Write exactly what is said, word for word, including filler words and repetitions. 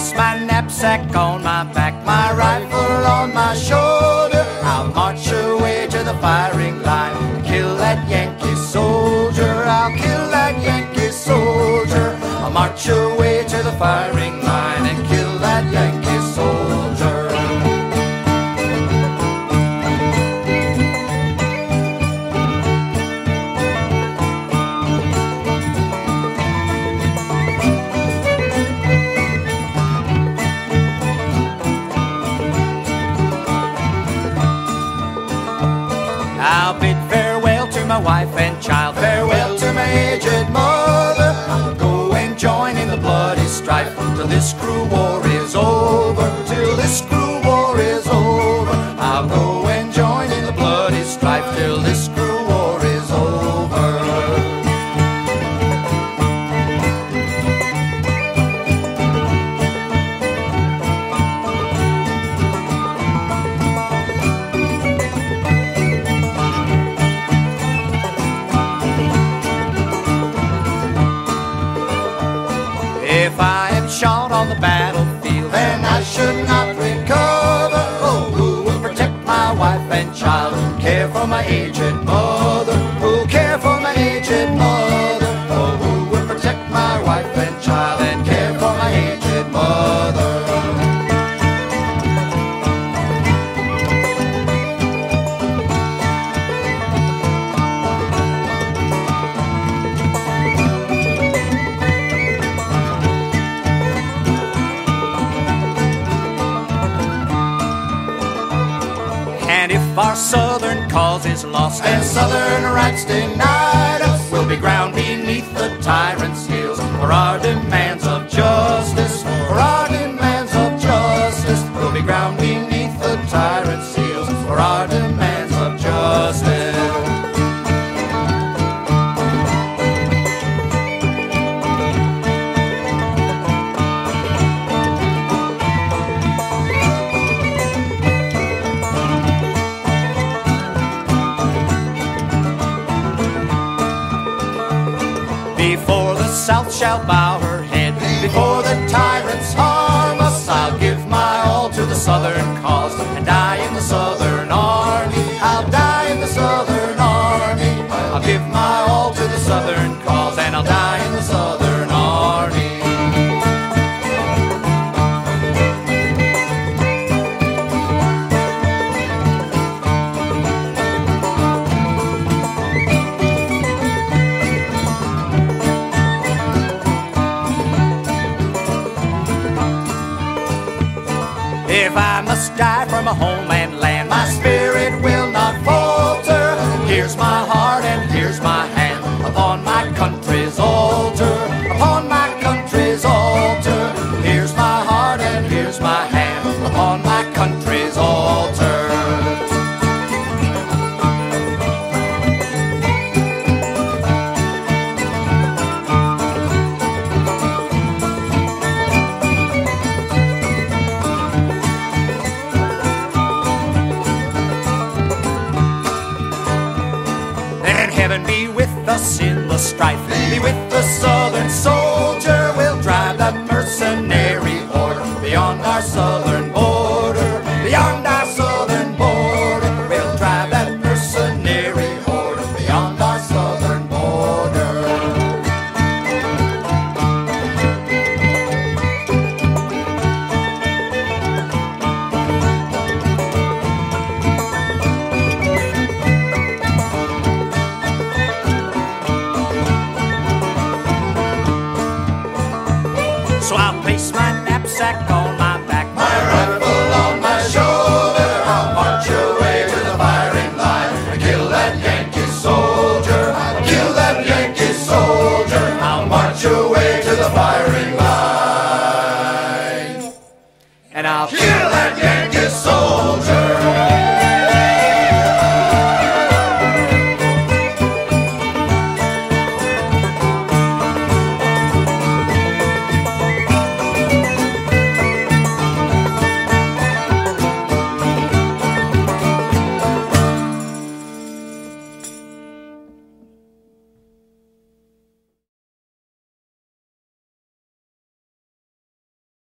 place my knapsack on my back, my rifle on my shoulder. I'll march away to the firing line, kill that Yankee soldier. I'll kill that Yankee soldier. I'll march away to the firing line and kill that Yankee soldier. I'll bid farewell to my wife and child, farewell to my aged mother. I'll go and join in the bloody strife till this cruel war is over, till this cruel war is over. I'll go and join in the bloody strife till this cruel war is over. If I am shot on the battlefield, then I should not recover. Oh, who will protect my wife and child? Who'll care for my aged mother? Who'll care for my aged mother? Oh, who will protect my wife and child and care for my aged mother? And if our southern cause is lost and southern rights denied us, we'll be ground beneath the tyrant's heels for our demands of justice, for our demands of justice. We'll be ground beneath the tyrant's heels for our demands of justice. Before the South shall bow her head, before the tyrants harm us, I'll give my all to the Southern cause and die in the Southern Army. I'll die in the Southern Army. I'll give my all to the Southern cause and I'll die in the Southern Army. If I must die from a home and land, my spirit will not falter. Here's my heart and here's my hand upon my country's altar, upon my country's altar. Here's my heart and here's my hand upon my country's altar. Heaven be with us in the strife, be with the Southern soldier. We'll drive the mercenary horde beyond our southern border, beyond our southern border. We'll drive that mercenary horde beyond our southern border. So I'll place my knapsack on my back, my rifle on my shoulder. I'll march away to the firing line and kill that Yankee soldier. I'll kill that Yankee soldier. I'll march away to the firing line and I'll kill